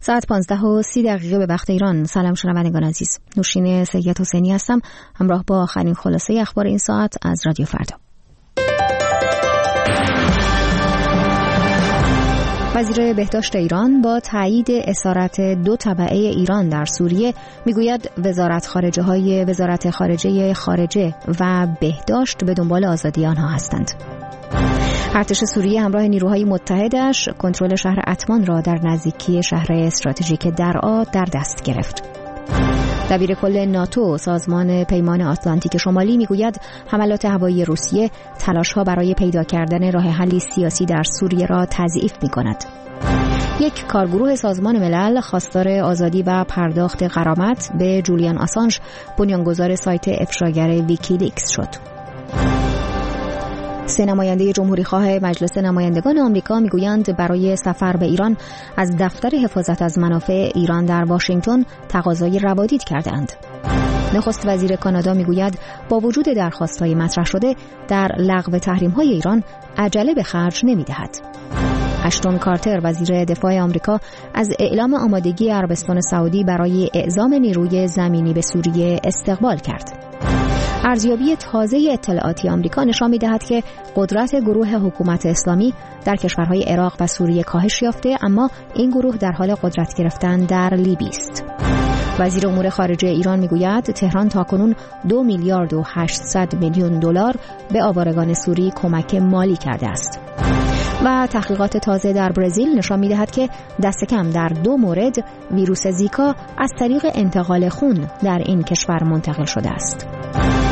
ساعت 15:30 به وقت ایران. سلام شنوندگان عزیز، نوشین سید حسینی هستم، همراه با آخرین خلاصه اخبار این ساعت از رادیو فردا. وزیر بهداشت ایران با تایید اسارت 2 تبعه ایران در سوریه میگوید وزارت خارجه و بهداشت به دنبال آزادی آنها هستند. ارتش سوریه همراه نیروهای متحدش کنترل شهر اتمان را در نزدیکی شهر استراتژیک درعا در دست گرفت. دبیر کل ناتو سازمان پیمان آتلانتیک شمالی میگوید حملات هوایی روسیه تلاش‌ها برای پیدا کردن راه حلی سیاسی در سوریه را تضعیف می‌کند. یک کارگروه سازمان ملل خواستار آزادی و پرداخت غرامت به جولیان آسانژ بنیانگذار سایت افشاگر ویکیلیکس شد. 3 نماینده جمهوری‌خواه مجلس نمایندگان آمریکا میگویند برای سفر به ایران از دفتر حفاظت از منافع ایران در واشنگتن تقاضای روادید کردند. نخست وزیر کانادا میگوید با وجود درخواست‌های مطرح شده در لغو تحریم‌های ایران عجله به خرج نمی‌دهد. اشتون کارتر وزیر دفاع آمریکا از اعلام آمادگی عربستان سعودی برای اعزام نیروی زمینی به سوریه استقبال کرد. ارزیابی تازه اطلاعاتی آمریکا نشان می‌دهد که قدرت گروه حکومت اسلامی در کشورهای عراق و سوریه کاهش یافته، اما این گروه در حال قدرت گرفتن در لیبی است. وزیر امور خارجه ایران میگوید تهران تاکنون 2 میلیارد و 800 میلیون دلار به آوارگان سوری کمک مالی کرده است. و تحقیقات تازه در برزیل نشان می‌دهد که دست کم در 2 مورد ویروس زیکا از طریق انتقال خون در این کشور منتقل شده است.